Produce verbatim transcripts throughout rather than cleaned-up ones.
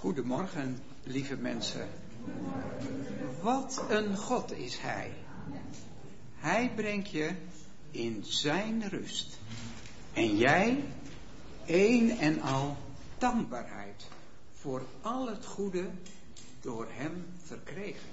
Goedemorgen, lieve mensen. Wat een God is Hij. Hij brengt je in zijn rust. En jij, een en al dankbaarheid voor al het goede door Hem verkregen.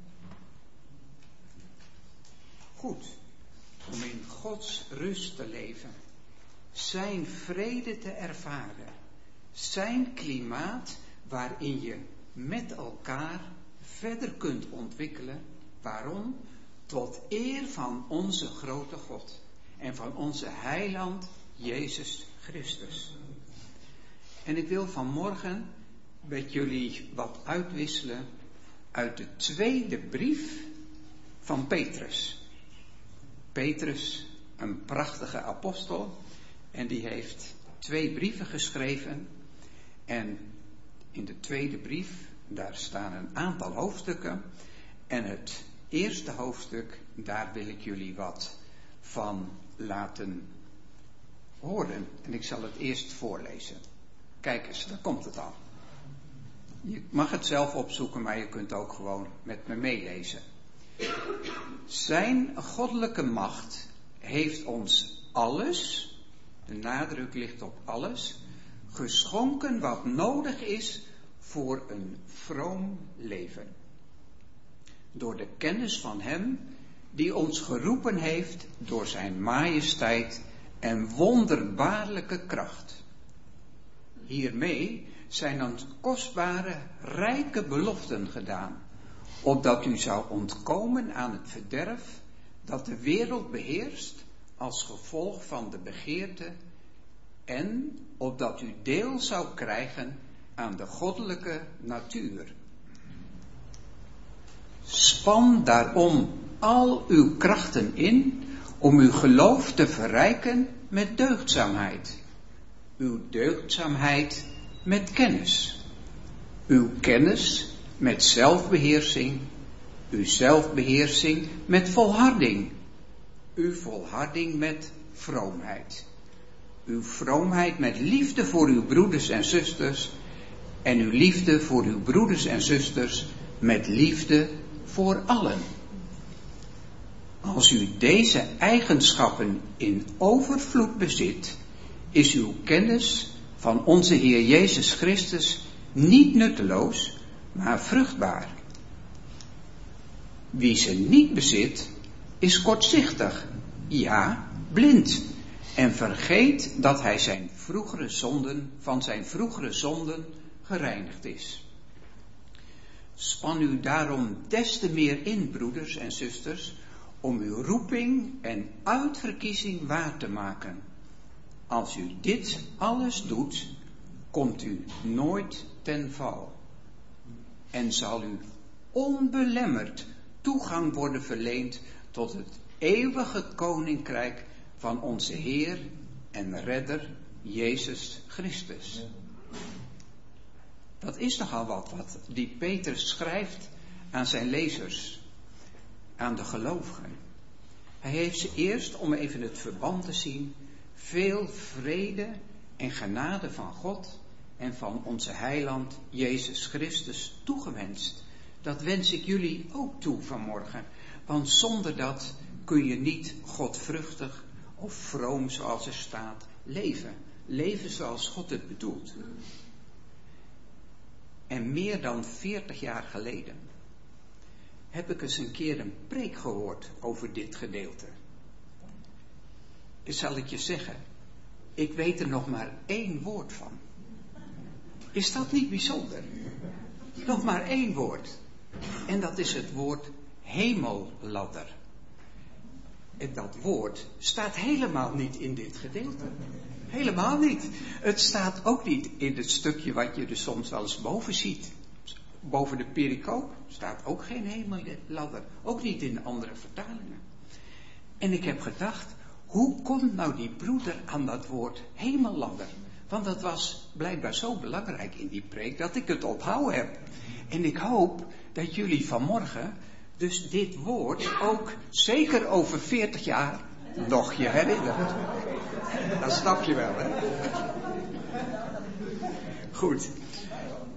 Goed, om in Gods rust te leven, zijn vrede te ervaren, zijn klimaat waarin je met elkaar verder kunt ontwikkelen. Waarom? Tot eer van onze grote God en van onze heiland Jezus Christus. En ik wil vanmorgen met jullie wat uitwisselen uit de tweede brief van Petrus. Petrus, een prachtige apostel, en die heeft twee brieven geschreven. En in de tweede brief, daar staan een aantal hoofdstukken. En het eerste hoofdstuk, daar wil ik jullie wat van laten horen. En ik zal het eerst voorlezen. Kijk eens, daar komt het al. Je mag het zelf opzoeken, maar je kunt ook gewoon met me meelezen. Zijn goddelijke macht heeft ons alles, de nadruk ligt op alles, geschonken wat nodig is voor een vroom leven. Door de kennis van Hem die ons geroepen heeft door zijn majesteit en wonderbaarlijke kracht. Hiermee zijn ons kostbare, rijke beloften gedaan, opdat u zou ontkomen aan het verderf dat de wereld beheerst als gevolg van de begeerte, en opdat u deel zou krijgen aan de goddelijke natuur. Span daarom al uw krachten in om uw geloof te verrijken met deugdzaamheid, uw deugdzaamheid met kennis, uw kennis met zelfbeheersing, uw zelfbeheersing met volharding, uw volharding met vroomheid, uw vroomheid met liefde voor uw broeders en zusters en uw liefde voor uw broeders en zusters met liefde voor allen. Als u deze eigenschappen in overvloed bezit, is uw kennis van onze Heer Jezus Christus niet nutteloos, maar vruchtbaar. Wie ze niet bezit, is kortzichtig, ja, blind, en vergeet dat hij zijn vroegere zonden, van zijn vroegere zonden gereinigd is. Span u daarom des te meer in, broeders en zusters, om uw roeping en uitverkiezing waar te maken. Als u dit alles doet, komt u nooit ten val. En zal u onbelemmerd toegang worden verleend tot het eeuwige koninkrijk van onze Heer en Redder Jezus Christus. Dat is nogal wat, wat die Petrus schrijft aan zijn lezers, aan de gelovigen. Hij heeft ze eerst, om even het verband te zien, veel vrede en genade van God en van onze heiland Jezus Christus toegewenst. Dat wens ik jullie ook toe vanmorgen, want zonder dat kun je niet godvruchtig of vroom, zoals er staat, leven. Leven zoals God het bedoelt. En meer dan veertig jaar geleden heb ik eens een keer een preek gehoord over dit gedeelte. En zal ik je zeggen, ik weet er nog maar één woord van. Is dat niet bijzonder? Nog maar één woord. En dat is het woord hemelladder. En dat woord staat helemaal niet in dit gedeelte. Helemaal niet. Het staat ook niet in het stukje wat je er soms wel eens boven ziet. Boven de pericoop staat ook geen hemelladder. Ook niet in andere vertalingen. En ik heb gedacht, hoe komt nou die broeder aan dat woord hemelladder? Want dat was blijkbaar zo belangrijk in die preek dat ik het onthouden heb. En ik hoop dat jullie vanmorgen dus dit woord ook zeker over veertig jaar nog je herinnert. Dat snap je wel, hè? Goed.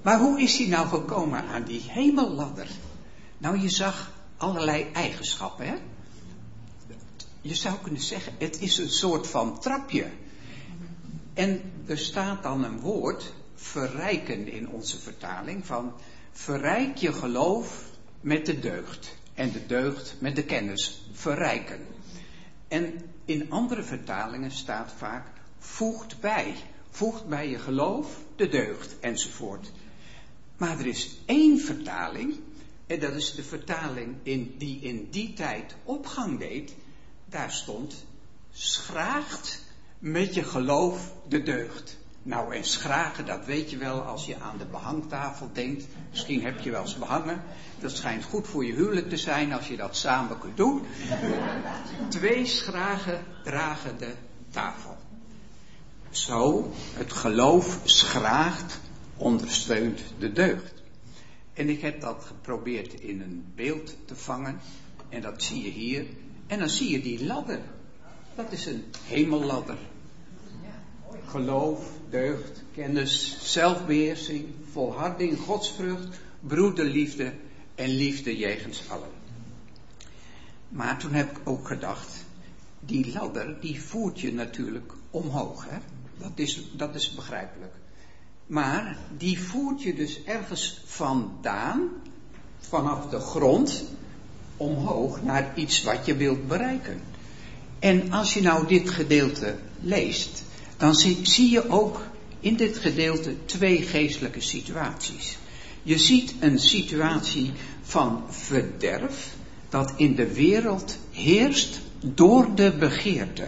Maar hoe is hij nou gekomen aan die hemelladder? Nou, je zag allerlei eigenschappen, hè? Je zou kunnen zeggen, het is een soort van trapje. En er staat dan een woord, verrijken in onze vertaling, van verrijk je geloof met de deugd. En de deugd met de kennis, verrijken. En in andere vertalingen staat vaak, voegt bij. Voegt bij je geloof de deugd, enzovoort. Maar er is één vertaling, en dat is de vertaling in, die in die tijd opgang deed. Daar stond, schraagt met je geloof de deugd. Nou, en schragen, dat weet je wel als je aan de behangtafel denkt. Misschien heb je wel eens behangen. Dat schijnt goed voor je huwelijk te zijn als je dat samen kunt doen. Twee schragen dragen de tafel. Zo, het geloof schraagt, ondersteunt de deugd. En ik heb dat geprobeerd in een beeld te vangen. En dat zie je hier. En dan zie je die ladder. Dat is een hemelladder. Geloof, deugd, kennis, zelfbeheersing, volharding, godsvrucht, broederliefde en liefde jegens allen. Maar toen heb ik ook gedacht, die ladder die voert je natuurlijk omhoog. Hè? Dat is, dat is begrijpelijk. Maar die voert je dus ergens vandaan, vanaf de grond, omhoog naar iets wat je wilt bereiken. En als je nou dit gedeelte leest, dan zie, zie je ook in dit gedeelte twee geestelijke situaties. Je ziet een situatie van verderf dat in de wereld heerst door de begeerte.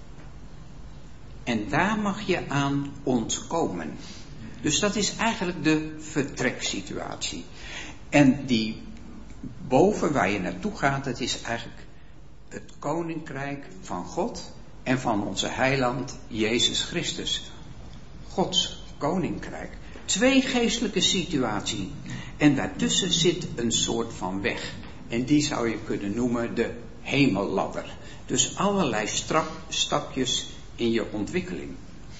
En daar mag je aan ontkomen. Dus dat is eigenlijk de vertreksituatie. En die boven waar je naartoe gaat, dat is eigenlijk het koninkrijk van God en van onze heiland Jezus Christus. Gods koninkrijk. Twee geestelijke situaties. En daartussen zit een soort van weg. En die zou je kunnen noemen de hemelladder. Dus allerlei strap, stapjes in je ontwikkeling.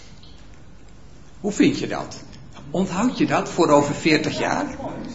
Hoe vind je dat? Onthoud je dat voor over veertig jaar?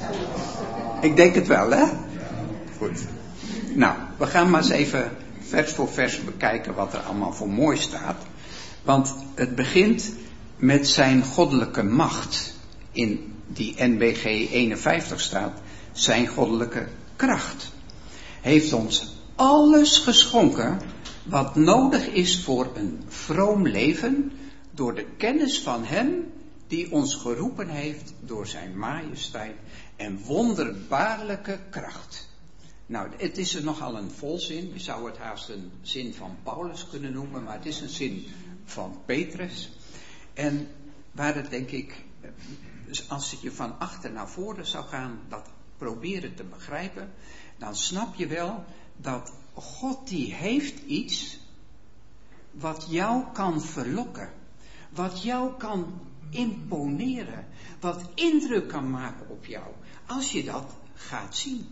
Ik denk het wel, hè? Goed. Nou, we gaan maar eens even vers voor vers bekijken wat er allemaal voor mooi staat. Want het begint met zijn goddelijke macht. In die N B G eenenvijftig staat, zijn goddelijke kracht. Heeft ons alles geschonken wat nodig is voor een vroom leven, door de kennis van hem die ons geroepen heeft door zijn majesteit en wonderbaarlijke kracht. Nou, het is er nogal een volzin. Je zou het haast een zin van Paulus kunnen noemen, maar het is een zin van Petrus. En waar het denk ik, als het je van achter naar voren zou gaan, dat proberen te begrijpen, dan snap je wel dat God die heeft iets wat jou kan verlokken, wat jou kan imponeren, wat indruk kan maken op jou, als je dat gaat zien.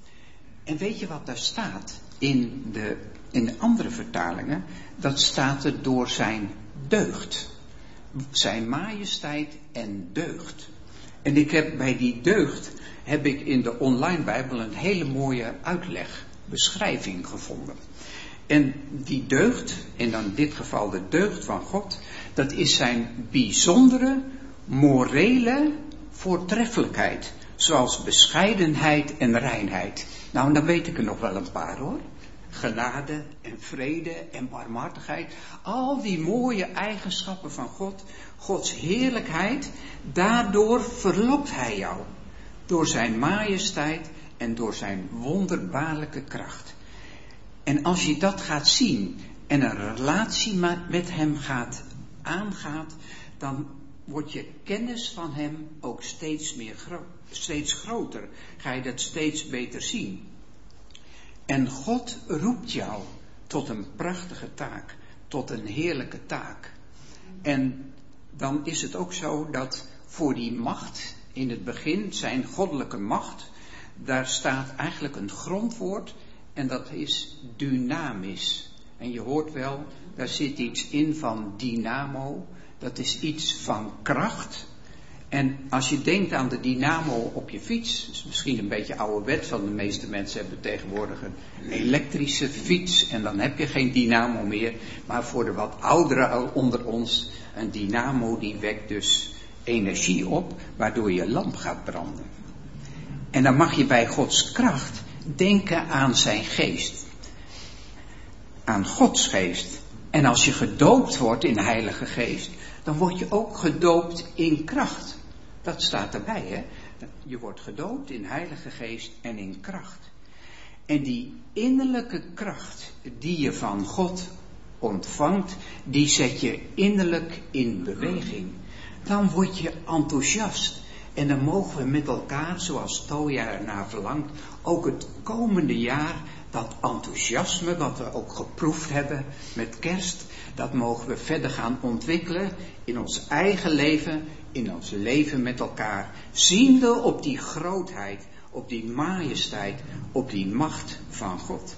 En weet je wat daar staat in de, in de andere vertalingen? Dat staat er door zijn deugd. Zijn majesteit en deugd. En ik heb bij die deugd, heb ik in de online Bijbel een hele mooie uitleg, beschrijving gevonden. En die deugd, en dan in dit geval de deugd van God, dat is zijn bijzondere morele voortreffelijkheid. Zoals bescheidenheid en reinheid. Nou, dan weet ik er nog wel een paar hoor. Genade en vrede en barmhartigheid. Al die mooie eigenschappen van God. Gods heerlijkheid. Daardoor verlokt hij jou. Door zijn majesteit en door zijn wonderbaarlijke kracht. En als je dat gaat zien en een relatie met hem gaat aangaat, dan wordt je kennis van hem ook steeds meer gro- steeds groter. Ga je dat steeds beter zien. En God roept jou tot een prachtige taak, tot een heerlijke taak. En dan is het ook zo dat voor die macht, in het begin zijn goddelijke macht, daar staat eigenlijk een grondwoord en dat is dynamis. En je hoort wel, daar zit iets in van dynamo, dat is iets van kracht. En als je denkt aan de dynamo op je fiets, dat is misschien een beetje ouderwets, want de meeste mensen hebben tegenwoordig een elektrische fiets en dan heb je geen dynamo meer. Maar voor de wat ouderen onder ons, een dynamo die wekt dus energie op, waardoor je lamp gaat branden. En dan mag je bij Gods kracht denken aan zijn geest. Aan Gods geest. En als je gedoopt wordt in de Heilige Geest, dan word je ook gedoopt in kracht. Dat staat erbij, hè. Je wordt gedoopt in Heilige Geest en in kracht. En die innerlijke kracht die je van God ontvangt, die zet je innerlijk in beweging. Dan word je enthousiast. En dan mogen we met elkaar, zoals Toja ernaar verlangt, ook het komende jaar, dat enthousiasme wat we ook geproefd hebben met kerst, dat mogen we verder gaan ontwikkelen in ons eigen leven, in ons leven met elkaar. Ziende op die grootheid, op die majesteit, op die macht van God.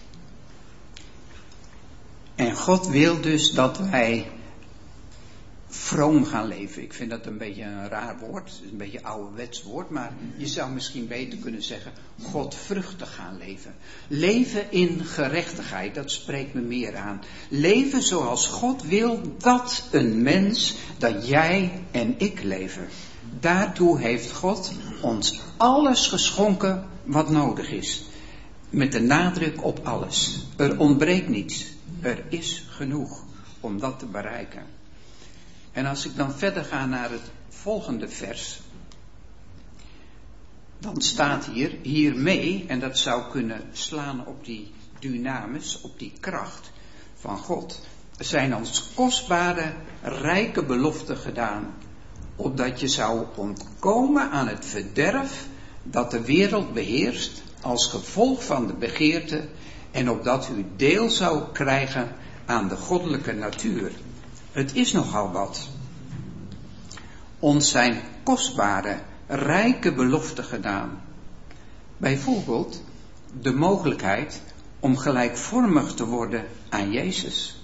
En God wil dus dat wij vroom gaan leven. Ik vind dat een beetje een raar woord. Het is een beetje een ouderwets woord. Maar je zou misschien beter kunnen zeggen godvruchtig gaan leven. Leven in gerechtigheid. Dat spreekt me meer aan. Leven zoals God wil dat een mens, dat jij en ik leven. Daartoe heeft God ons alles geschonken wat nodig is. Met de nadruk op alles. Er ontbreekt niets. Er is genoeg om dat te bereiken. En als ik dan verder ga naar het volgende vers, dan staat hier, hiermee, en dat zou kunnen slaan op die dynamis, op die kracht van God, zijn ons kostbare, rijke beloften gedaan, opdat je zou ontkomen aan het verderf dat de wereld beheerst als gevolg van de begeerte, en opdat u deel zou krijgen aan de goddelijke natuur. Het is nogal wat. Ons zijn kostbare, rijke beloften gedaan. Bijvoorbeeld de mogelijkheid om gelijkvormig te worden aan Jezus.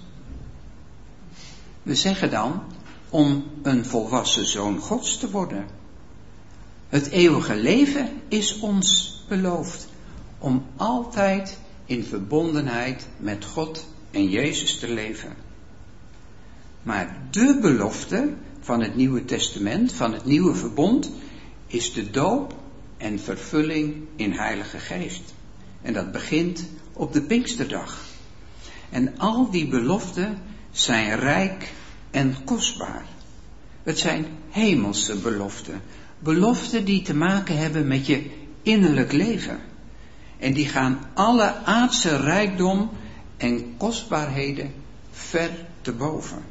We zeggen dan om een volwassen zoon Gods te worden. Het eeuwige leven is ons beloofd om altijd in verbondenheid met God en Jezus te leven. Maar de belofte van het Nieuwe Testament, van het Nieuwe Verbond, is de doop en vervulling in Heilige Geest. En dat begint op de Pinksterdag. En al die beloften zijn rijk en kostbaar. Het zijn hemelse beloften. Beloften die te maken hebben met je innerlijk leven. En die gaan alle aardse rijkdom en kostbaarheden ver te boven.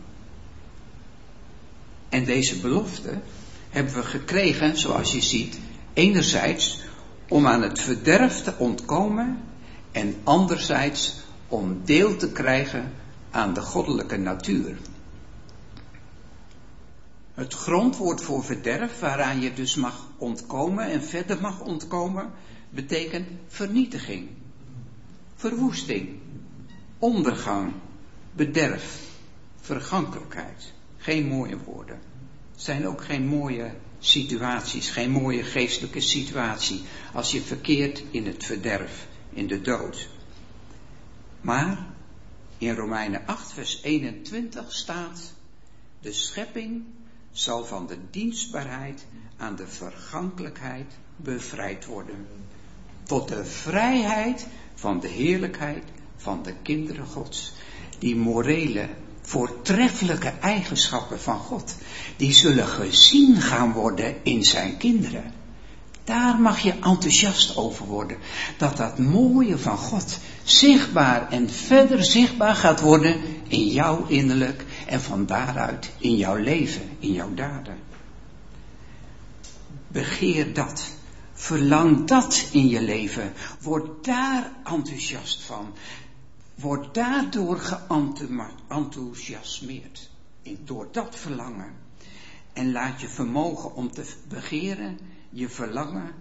En deze belofte hebben we gekregen, zoals je ziet, enerzijds om aan het verderf te ontkomen en anderzijds om deel te krijgen aan de goddelijke natuur. Het grondwoord voor verderf, waaraan je dus mag ontkomen en verder mag ontkomen, betekent vernietiging, verwoesting, ondergang, bederf, vergankelijkheid. Geen mooie woorden. Het zijn ook geen mooie situaties, geen mooie geestelijke situatie als je verkeert in het verderf, in de dood. Maar in Romeinen acht vers eenentwintig staat: de schepping zal van de dienstbaarheid aan de vergankelijkheid bevrijd worden, tot de vrijheid van de heerlijkheid van de kinderen Gods. Die morele, voortreffelijke eigenschappen van God, die zullen gezien gaan worden in zijn kinderen. Daar mag je enthousiast over worden. Dat dat mooie van God zichtbaar en verder zichtbaar gaat worden in jouw innerlijk en van daaruit in jouw leven, in jouw daden. Begeer dat. Verlang dat in je leven. Word daar enthousiast van. Word daardoor geenthousiasmeerd. Door dat verlangen. En laat je vermogen om te begeren, je verlangen,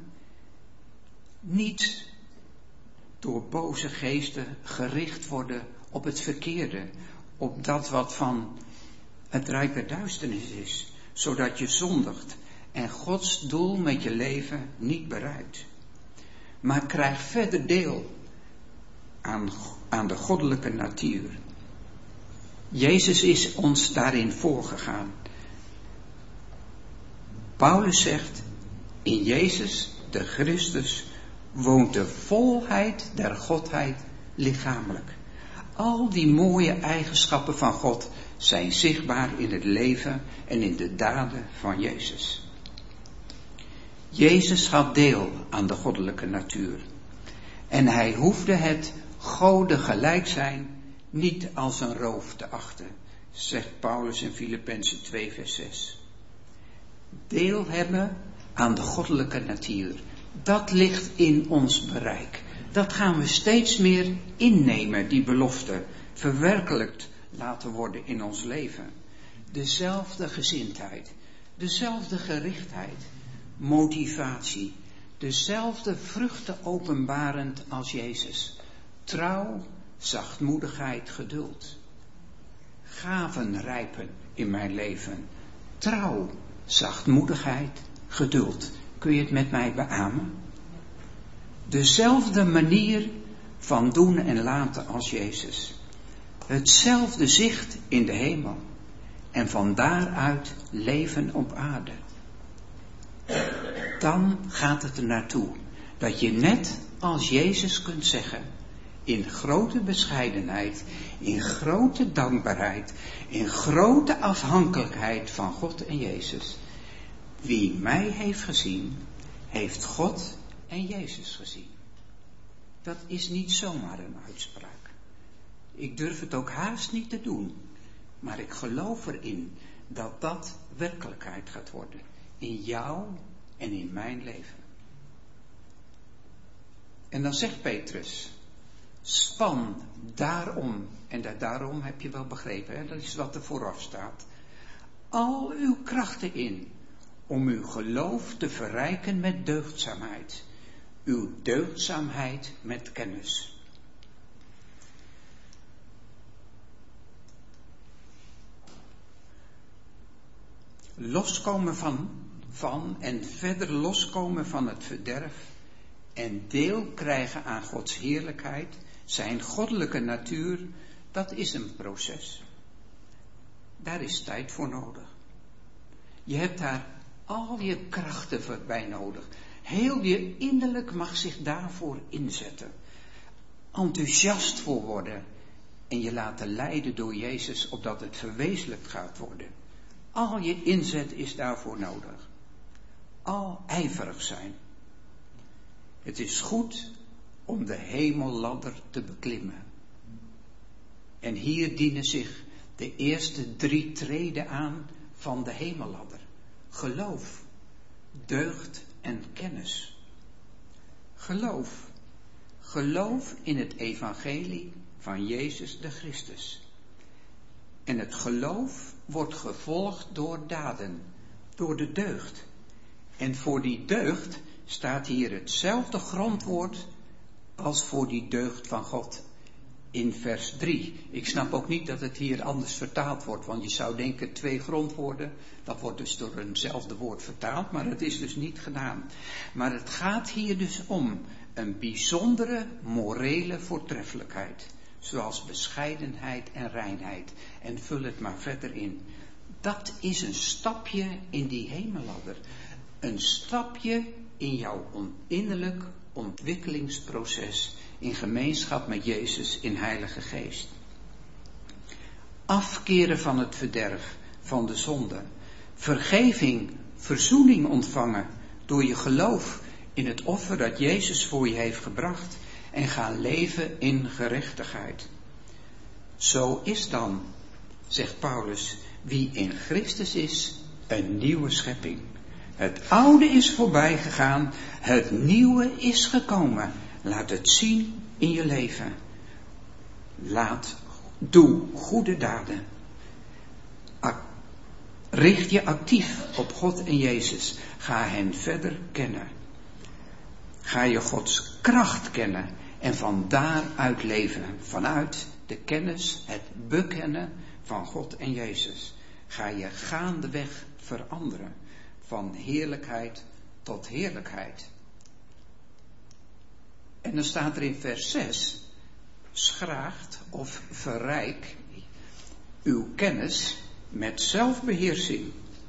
niet door boze geesten gericht worden op het verkeerde. Op dat wat van het rijk der duisternis is. Zodat je zondigt en Gods doel met je leven niet bereikt. Maar krijg verder deel aan, aan de goddelijke natuur. Jezus is ons daarin voorgegaan. Paulus zegt, in Jezus, de Christus, woont de volheid der Godheid lichamelijk. Al die mooie eigenschappen van God zijn zichtbaar in het leven en in de daden van Jezus. Jezus had deel aan de goddelijke natuur. En hij hoefde het Gode gelijk zijn niet als een roof te achten, zegt Paulus in Filippenzen twee vers zes. Deel hebben aan de goddelijke natuur, dat ligt in ons bereik. Dat gaan we steeds meer innemen, die belofte, verwerkelijkt laten worden in ons leven. Dezelfde gezindheid, dezelfde gerichtheid, motivatie, dezelfde vruchten openbarend als Jezus. Trouw, zachtmoedigheid, geduld. Gaven rijpen in mijn leven. Trouw, zachtmoedigheid, geduld. Kun je het met mij beamen? Dezelfde manier van doen en laten als Jezus. Hetzelfde zicht in de hemel. En van daaruit leven op aarde. Dan gaat het er naartoe dat je net als Jezus kunt zeggen, in grote bescheidenheid, in grote dankbaarheid, in grote afhankelijkheid van God en Jezus. Wie mij heeft gezien, heeft God en Jezus gezien. Dat is niet zomaar een uitspraak. Ik durf het ook haast niet te doen, maar ik geloof erin dat dat werkelijkheid gaat worden. In jou en in mijn leven. En dan zegt Petrus, span daarom, en dat daarom heb je wel begrepen, hè? Dat is wat er vooraf staat, al uw krachten in, om uw geloof te verrijken met deugdzaamheid, uw deugdzaamheid met kennis. Loskomen van, van en verder loskomen van het verderf en deel krijgen aan Gods heerlijkheid, zijn goddelijke natuur, dat is een proces. Daar is tijd voor nodig. Je hebt daar al je krachten bij nodig. Heel je innerlijk mag zich daarvoor inzetten. Enthousiast voor worden en je laten leiden door Jezus, opdat het verwezenlijkt gaat worden. Al je inzet is daarvoor nodig. Al ijverig zijn. Het is goed om de hemelladder te beklimmen. En hier dienen zich de eerste drie treden aan van de hemelladder. Geloof, deugd en kennis. Geloof. Geloof in het evangelie van Jezus de Christus. En het geloof wordt gevolgd door daden, door de deugd. En voor die deugd staat hier hetzelfde grondwoord als voor die deugd van God in vers drie. Ik snap ook niet dat het hier anders vertaald wordt, want je zou denken twee grondwoorden, dat wordt dus door eenzelfde woord vertaald, maar dat is dus niet gedaan. Maar het gaat hier dus om een bijzondere morele voortreffelijkheid, zoals bescheidenheid en reinheid. En vul het maar verder in. Dat is een stapje in die hemelladder. Een stapje in jouw innerlijk ontwikkelingsproces in gemeenschap met Jezus in Heilige Geest. Afkeren van het verderf, van de zonde. Vergeving, verzoening ontvangen door je geloof in het offer dat Jezus voor je heeft gebracht en gaan leven in gerechtigheid. Zo is dan, zegt Paulus, wie in Christus is, een nieuwe schepping. Het oude is voorbij gegaan, het nieuwe is gekomen. Laat het zien in je leven. Laat, doe goede daden. Ac- richt je actief op God en Jezus. Ga hen verder kennen. Ga je Gods kracht kennen en van daaruit leven. Vanuit de kennis, het bekennen van God en Jezus. Ga je gaandeweg veranderen. van heerlijkheid tot heerlijkheid. En dan staat er in vers zes, schraagt of verrijk uw kennis met zelfbeheersing.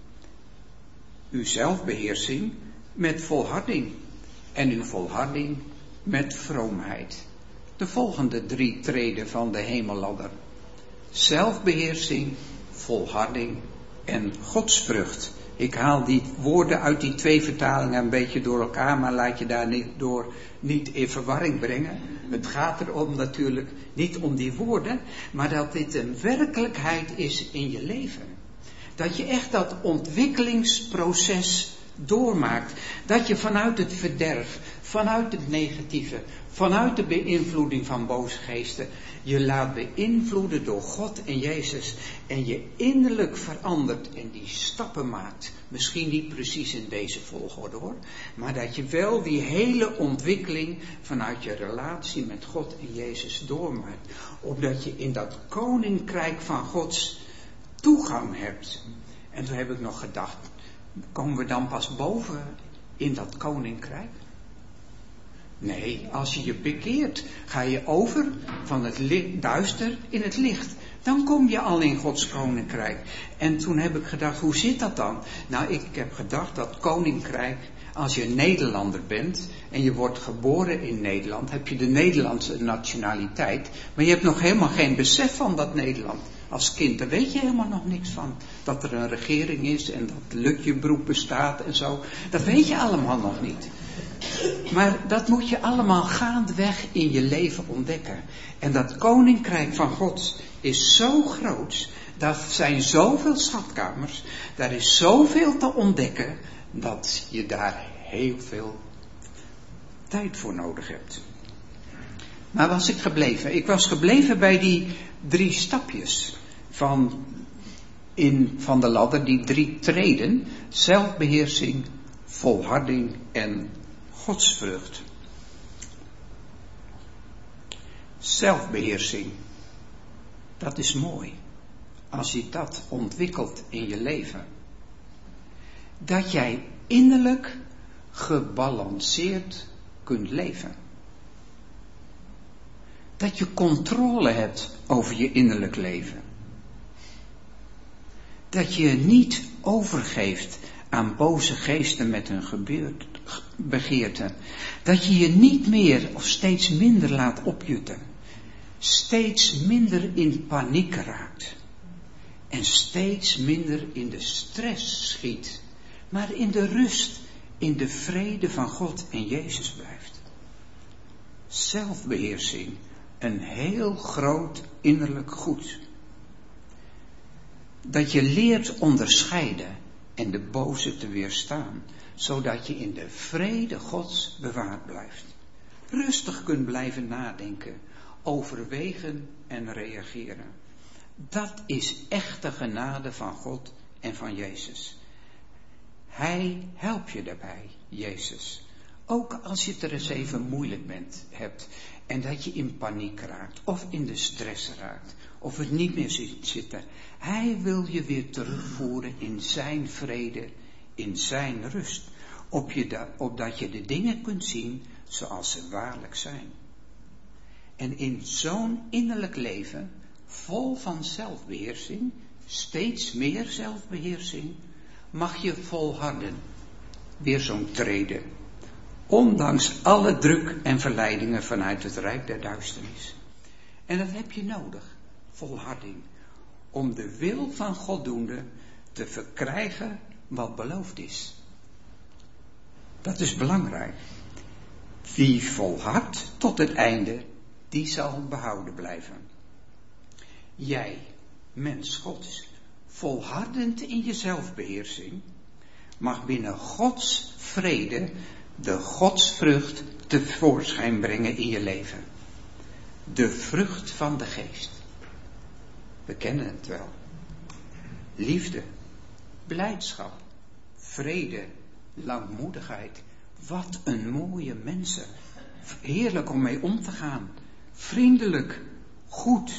Uw zelfbeheersing met volharding en uw volharding met vroomheid. De volgende drie treden van de hemelladder. Zelfbeheersing, volharding en godsvrucht. Ik haal die woorden uit die twee vertalingen een beetje door elkaar, maar laat je daar niet door niet in verwarring brengen. Het gaat erom natuurlijk niet om die woorden, maar dat dit een werkelijkheid is in je leven. Dat je echt dat ontwikkelingsproces doormaakt. Dat je vanuit het verderf, vanuit het negatieve, vanuit de beïnvloeding van boze geesten, je laat beïnvloeden door God en Jezus. En je innerlijk verandert en die stappen maakt. Misschien niet precies in deze volgorde hoor. Maar dat je wel die hele ontwikkeling vanuit je relatie met God en Jezus doormaakt. Omdat je in dat koninkrijk van Gods toegang hebt. En toen heb ik nog gedacht, komen we dan pas boven in dat koninkrijk? Nee, als je je bekeert, ga je over van het li- duister in het licht. Dan kom je al in Gods koninkrijk. En toen heb ik gedacht, hoe zit dat dan? Nou, ik heb gedacht dat koninkrijk, als je een Nederlander bent en je wordt geboren in Nederland, heb je de Nederlandse nationaliteit, maar je hebt nog helemaal geen besef van dat Nederland. Als kind, daar weet je helemaal nog niks van. Dat er een regering is en dat Lutjebroek bestaat en zo. Dat weet je allemaal nog niet. Maar dat moet je allemaal gaandeweg in je leven ontdekken. En dat koninkrijk van God is zo groot. Daar zijn zoveel schatkamers. Daar is zoveel te ontdekken. Dat je daar heel veel tijd voor nodig hebt. Maar was ik gebleven? Ik was gebleven bij die drie stapjes. Van, in, van de ladder, die drie treden. Zelfbeheersing, volharding en godsvrucht. Zelfbeheersing. Dat is mooi. Als je dat ontwikkelt in je leven. Dat jij innerlijk gebalanceerd kunt leven. Dat je controle hebt over je innerlijk leven. Dat je niet overgeeft aan boze geesten met hun gebeurt, begeerten. Dat je je niet meer of steeds minder laat opjutten. Steeds minder in paniek raakt. En steeds minder in de stress schiet. Maar in de rust, in de vrede van God en Jezus blijft. Zelfbeheersing, een heel groot innerlijk goed. Dat je leert onderscheiden en de boze te weerstaan, zodat je in de vrede Gods bewaard blijft. Rustig kunt blijven nadenken, overwegen en reageren. Dat is echte genade van God en van Jezus. Hij helpt je daarbij, Jezus. Ook als je het er eens even moeilijk bent, hebt en dat je in paniek raakt of in de stress raakt of het niet meer ziet zitten. Hij wil je weer terugvoeren in zijn vrede, in zijn rust. Op je da- opdat je de dingen kunt zien zoals ze waarlijk zijn. En in zo'n innerlijk leven, vol van zelfbeheersing, steeds meer zelfbeheersing, mag je volharden. Weer zo'n trede. Ondanks alle druk en verleidingen vanuit het rijk der duisternis. En dat heb je nodig, volharding. Om de wil van God doende te verkrijgen wat beloofd is. Dat is belangrijk. Wie volhardt tot het einde, die zal behouden blijven. Jij, mens Gods, volhardend in je zelfbeheersing, mag binnen Gods vrede de godsvrucht tevoorschijn brengen in je leven. De vrucht van de geest. We kennen het wel. Liefde, blijdschap, vrede, langmoedigheid. Wat een mooie mensen. Heerlijk om mee om te gaan. Vriendelijk, goed,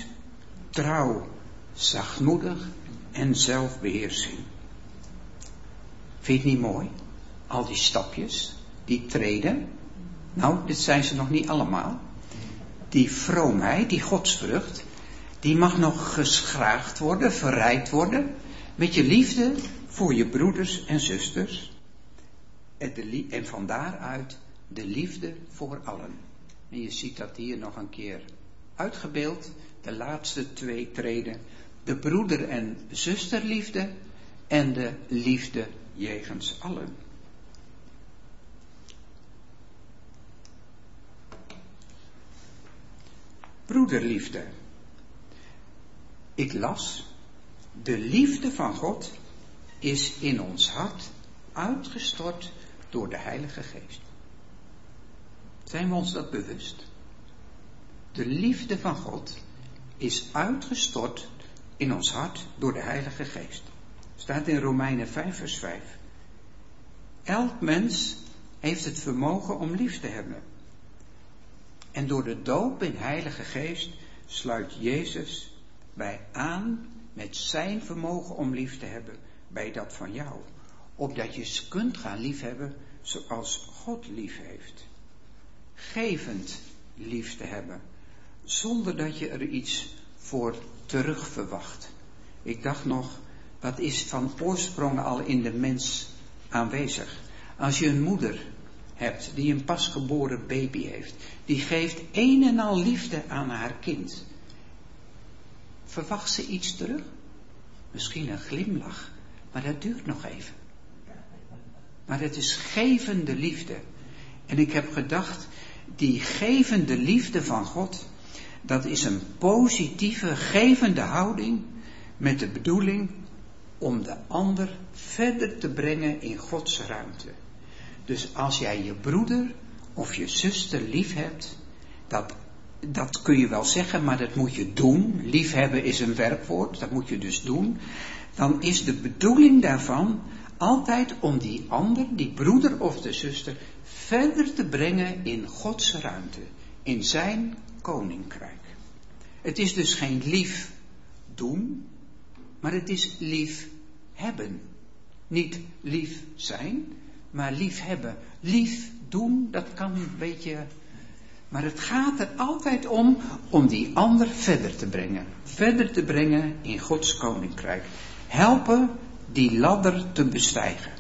trouw, zachtmoedig en zelfbeheersing. Vind je het niet mooi? Al die stapjes, die treden. Nou, dit zijn ze nog niet allemaal. Die vroomheid, die godsvrucht, die mag nog geschraagd worden, verrijkt worden. Met je liefde voor je broeders en zusters. En, de, en van daaruit de liefde voor allen. En je ziet dat hier nog een keer uitgebeeld. De laatste twee treden. De broeder- en zusterliefde en de liefde jegens allen. Broederliefde. Ik las, de liefde van God is in ons hart uitgestort door de Heilige Geest. Zijn we ons dat bewust? De liefde van God is uitgestort in ons hart door de Heilige Geest. Staat in Romeinen vijf vers vijf. Elk mens heeft het vermogen om lief te hebben. En door de doop in Heilige Geest sluit Jezus bij aan met zijn vermogen om lief te hebben bij dat van jou. Opdat je kunt gaan liefhebben zoals God lief heeft. Gevend lief te hebben. Zonder dat je er iets voor terug verwacht. Ik dacht nog, dat is van oorsprong al in de mens aanwezig. Als je een moeder hebt die een pasgeboren baby heeft. Die geeft een en al liefde aan haar kind. Verwacht ze iets terug? Misschien een glimlach. Maar dat duurt nog even. Maar het is gevende liefde. En ik heb gedacht, die gevende liefde van God, dat is een positieve, gevende houding met de bedoeling om de ander verder te brengen in Gods ruimte. Dus als jij je broeder of je zuster lief hebt, dat, dat kun je wel zeggen, maar dat moet je doen. Liefhebben is een werkwoord, dat moet je dus doen. Dan is de bedoeling daarvan altijd om die ander, die broeder of de zuster, verder te brengen in Gods ruimte, in zijn koninkrijk. Het is dus geen lief doen, maar het is lief hebben. Niet lief zijn, maar lief hebben. Lief doen, dat kan een beetje. Maar het gaat er altijd om, om die ander verder te brengen. Verder te brengen in Gods koninkrijk. Helpen die ladder te bestijgen.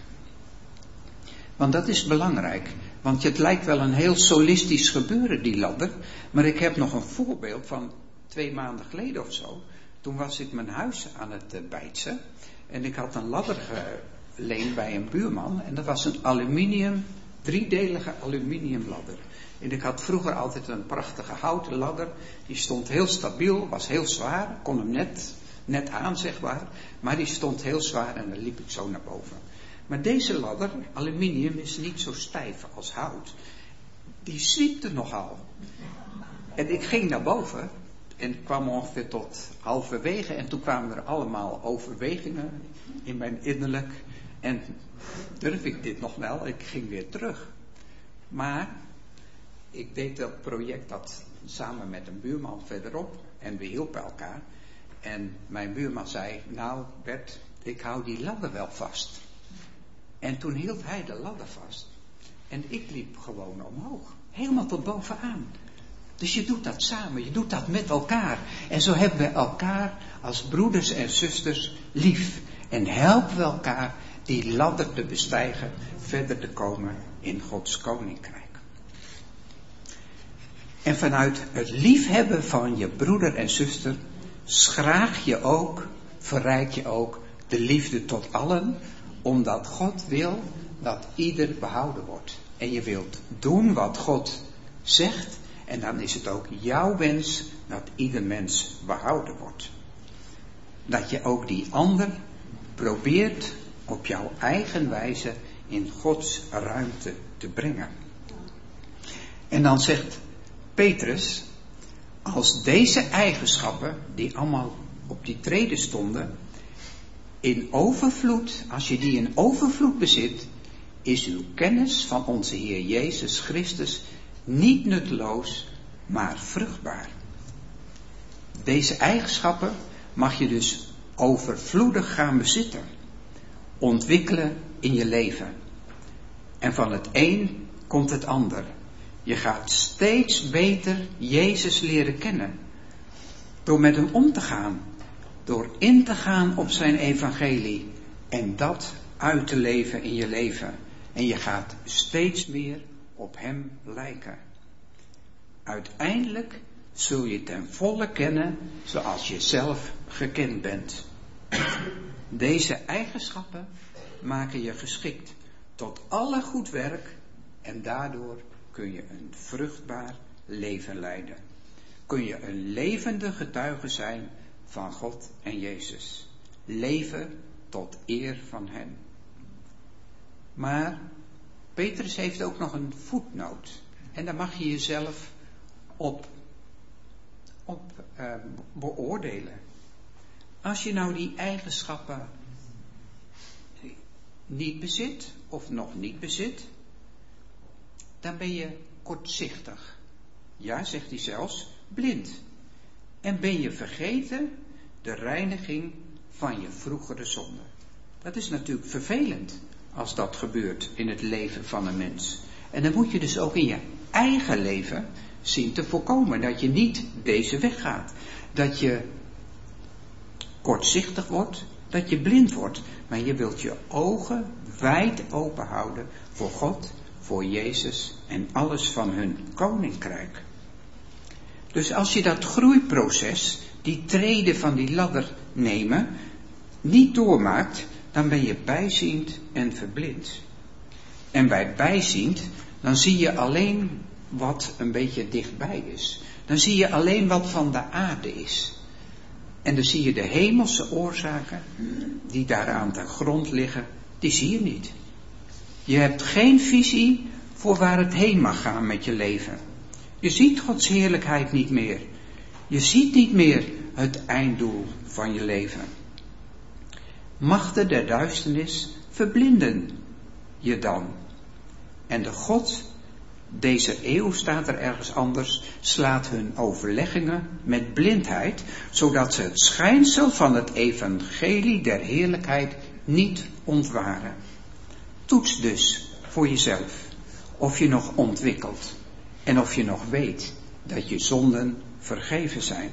Want dat is belangrijk. Want het lijkt wel een heel solistisch gebeuren, die ladder. Maar ik heb nog een voorbeeld van twee maanden geleden of zo. Toen was ik mijn huis aan het uh, bijtsen. En ik had een ladder geleend bij een buurman. En dat was een aluminium, driedelige aluminium ladder. En ik had vroeger altijd een prachtige houten ladder. Die stond heel stabiel, was heel zwaar. Kon hem net, net aan, zeg maar. Maar die stond heel zwaar en dan liep ik zo naar boven. Maar deze ladder, aluminium, is niet zo stijf als hout. Die zwiepte nogal. En ik ging naar boven. En kwam ongeveer tot halverwege. En toen kwamen er allemaal overwegingen in mijn innerlijk. En durf ik dit nog wel? Ik ging weer terug. Maar ik deed dat project dat samen met een buurman verderop. En we hielpen elkaar. En mijn buurman zei, nou Bert, ik hou die ladder wel vast. En toen hield hij de ladder vast. En ik liep gewoon omhoog. Helemaal tot bovenaan. Dus je doet dat samen, je doet dat met elkaar. En zo hebben we elkaar als broeders en zusters lief. En helpen we elkaar die ladder te bestijgen, verder te komen in Gods koninkrijk. En vanuit het liefhebben van je broeder en zuster schraag je ook, verrijk je ook de liefde tot allen, omdat God wil dat ieder behouden wordt. En je wilt doen wat God zegt. En dan is het ook jouw wens dat ieder mens behouden wordt. Dat je ook die ander probeert op jouw eigen wijze in Gods ruimte te brengen. En dan zegt Petrus, als deze eigenschappen, die allemaal op die treden stonden, in overvloed, als je die in overvloed bezit, is uw kennis van onze Heer Jezus Christus niet nutteloos, maar vruchtbaar. Deze eigenschappen mag je dus overvloedig gaan bezitten, ontwikkelen in je leven. En van het een komt het ander. Je gaat steeds beter Jezus leren kennen. Door met hem om te gaan. Door in te gaan op zijn evangelie. En dat uit te leven in je leven. En je gaat steeds meer op hem lijken. Uiteindelijk zul je ten volle kennen zoals je zelf gekend bent. Deze eigenschappen maken je geschikt tot alle goed werk en daardoor kun je een vruchtbaar leven leiden. Kun je een levende getuige zijn van God en Jezus. Leven tot eer van hen. Maar Petrus heeft ook nog een voetnoot. En daar mag je jezelf op, op uh, beoordelen. Als je nou die eigenschappen niet bezit of nog niet bezit, dan ben je kortzichtig. Ja, zegt hij zelfs, blind. En ben je vergeten de reiniging van je vroegere zonde. Dat is natuurlijk vervelend als dat gebeurt in het leven van een mens. En dan moet je dus ook in je eigen leven zien te voorkomen dat je niet deze weg gaat. Dat je kortzichtig wordt, dat je blind wordt. Maar je wilt je ogen wijd open houden voor God, voor Jezus en alles van hun koninkrijk. Dus als je dat groeiproces, die treden van die ladder nemen, niet doormaakt, dan ben je bijziend en verblind. En bij bijziend, dan zie je alleen wat een beetje dichtbij is. Dan zie je alleen wat van de aarde is. En dan zie je de hemelse oorzaken die daaraan ten grond liggen, die zie je niet. Je hebt geen visie voor waar het heen mag gaan met je leven. Je ziet Gods heerlijkheid niet meer. Je ziet niet meer het einddoel van je leven. Machten der duisternis verblinden je dan. En de God deze eeuw, staat er ergens anders, slaat hun overleggingen met blindheid, zodat ze het schijnsel van het evangelie der heerlijkheid niet ontwaren. Toets dus voor jezelf of je nog ontwikkelt en of je nog weet dat je zonden vergeven zijn.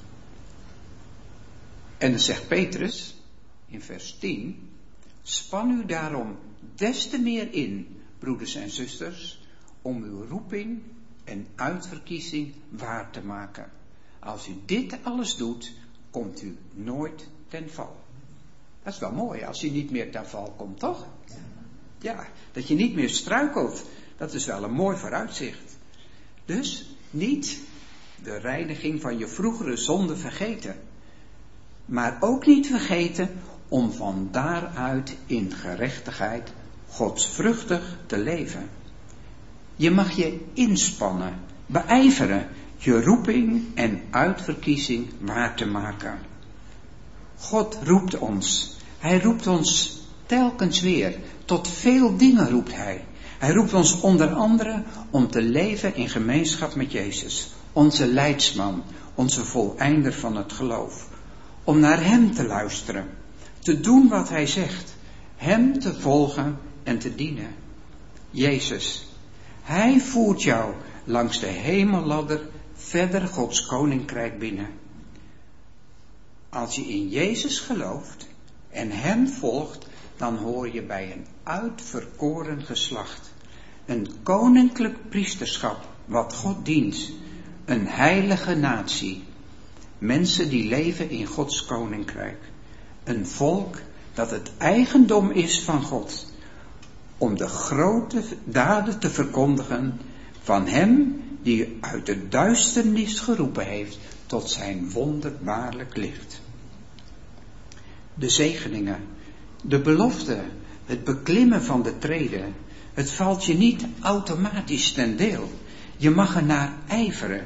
En dan zegt Petrus in vers tien, span u daarom des te meer in, broeders en zusters, om uw roeping en uitverkiezing waar te maken. Als u dit alles doet, komt u nooit ten val. Dat is wel mooi, als je niet meer ten val komt, toch? Ja, dat je niet meer struikelt, dat is wel een mooi vooruitzicht. Dus niet de reiniging van je vroegere zonde vergeten. Maar ook niet vergeten om van daaruit in gerechtigheid godsvruchtig te leven. Je mag je inspannen, beijveren, je roeping en uitverkiezing waar te maken. God roept ons. Hij roept ons telkens weer. Tot veel dingen roept hij. Hij roept ons onder andere om te leven in gemeenschap met Jezus. Onze leidsman, onze voleinder van het geloof. Om naar hem te luisteren. Te doen wat hij zegt. Hem te volgen en te dienen. Jezus. Hij voert jou langs de hemelladder verder Gods koninkrijk binnen. Als je in Jezus gelooft en hem volgt, dan hoor je bij een uitverkoren geslacht. Een koninklijk priesterschap wat God dient. Een heilige natie. Mensen die leven in Gods koninkrijk. Een volk dat het eigendom is van God. Om de grote daden te verkondigen van hem die uit de duisternis geroepen heeft tot zijn wonderbaarlijk licht. De zegeningen, de belofte, het beklimmen van de treden, het valt je niet automatisch ten deel. Je mag er naar ijveren.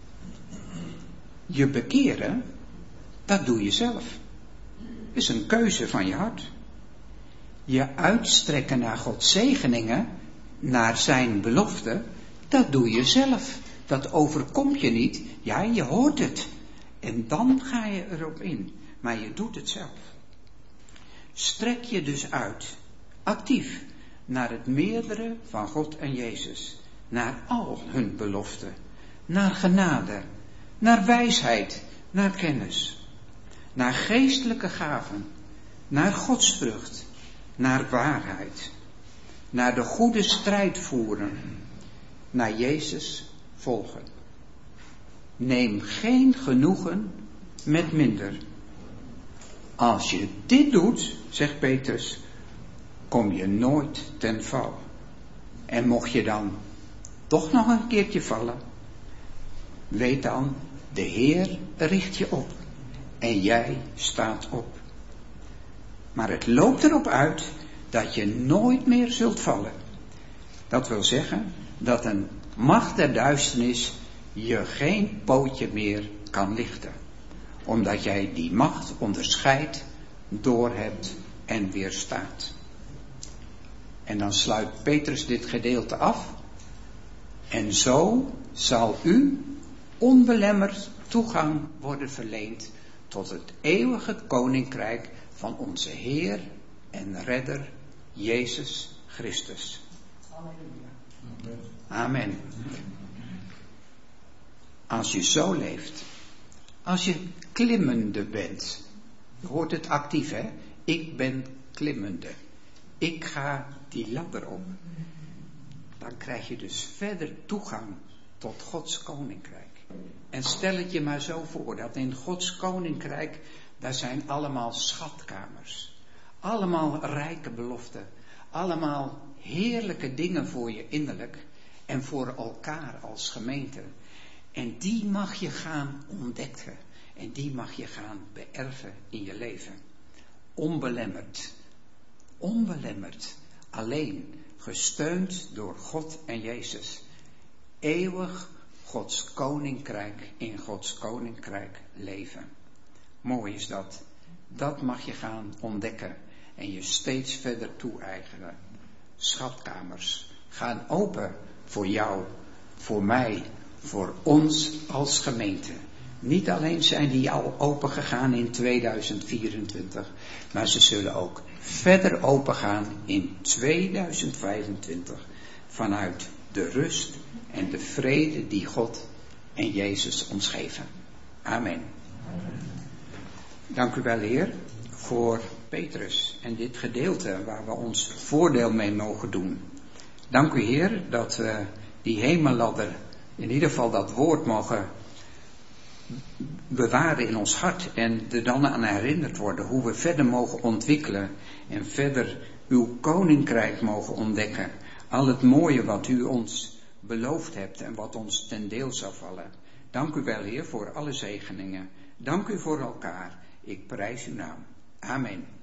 Je bekeren, dat doe je zelf. Het is een keuze van je hart. Je uitstrekken naar Gods zegeningen, naar zijn belofte, dat doe je zelf. Dat overkomt je niet. Ja, je hoort het. En dan ga je erop in. Maar je doet het zelf. Strek je dus uit. Actief naar het meerdere van God en Jezus. Naar al hun beloften. Naar genade. Naar wijsheid. Naar kennis. Naar geestelijke gaven. Naar godsvrucht. Naar waarheid. Naar de goede strijd voeren. Naar Jezus volgen. Neem geen genoegen met minder. Als je dit doet, zegt Petrus, kom je nooit ten val. En mocht je dan toch nog een keertje vallen, weet dan, de Heer richt je op. En jij staat op. Maar het loopt erop uit dat je nooit meer zult vallen. Dat wil zeggen dat een macht der duisternis je geen pootje meer kan lichten. Omdat jij die macht onderscheidt, doorhebt en weerstaat. En dan sluit Petrus dit gedeelte af. En zo zal u onbelemmerd toegang worden verleend tot het eeuwige koninkrijk van onze Heer en Redder Jezus Christus. Amen. Als je zo leeft, als je klimmende bent, je hoort het actief hè, ik ben klimmende, ik ga die ladder op, dan krijg je dus verder toegang tot Gods koninkrijk. En stel het je maar zo voor, dat in Gods koninkrijk, daar zijn allemaal schatkamers, allemaal rijke beloften, allemaal heerlijke dingen voor je innerlijk en voor elkaar als gemeente. En die mag je gaan ontdekken. En die mag je gaan beërven in je leven. Onbelemmerd. Onbelemmerd. Alleen gesteund door God en Jezus. Eeuwig Gods koninkrijk in Gods koninkrijk leven. Mooi is dat. Dat mag je gaan ontdekken. En je steeds verder toe-eigenen. Schatkamers gaan open voor jou, voor mij, voor ons als gemeente. Niet alleen zijn die al open gegaan in tweeduizend vierentwintig, maar ze zullen ook verder open gaan in tweeduizend vijfentwintig. Vanuit de rust en de vrede die God en Jezus ons geven. Amen. Dank u wel, Heer, voor Petrus en dit gedeelte waar we ons voordeel mee mogen doen. Dank u, Heer, dat we die hemelladder, in ieder geval dat woord, mogen bewaren in ons hart en er dan aan herinnerd worden hoe we verder mogen ontwikkelen en verder uw koninkrijk mogen ontdekken. Al het mooie wat u ons beloofd hebt en wat ons ten deel zal vallen. Dank u wel, Heer, voor alle zegeningen. Dank u voor elkaar. Ik prijs uw naam. Amen.